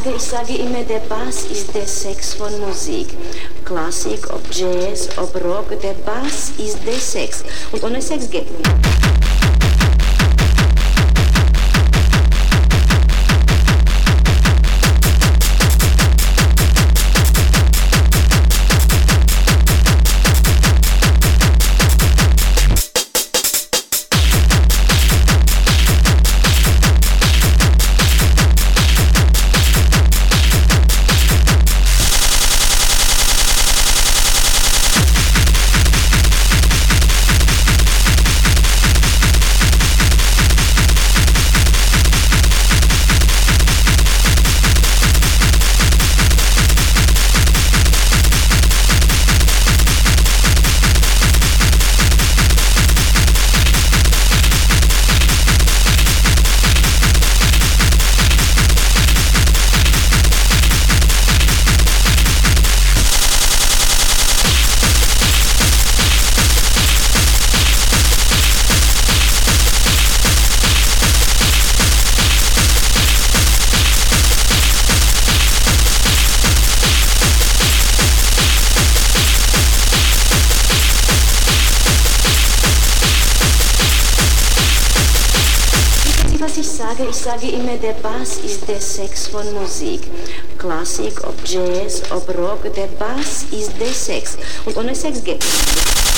sage immer, der Bass ist der Sex von Musik. Klassik, ob Jazz, ob Rock, der Bass ist der Sex. Und ohne Sex geht nicht. Ich sage immer, der Bass ist der Sex von Musik. Klassik, ob Jazz, ob Rock, der Bass ist der Sex. Und ohne Sex geht nicht.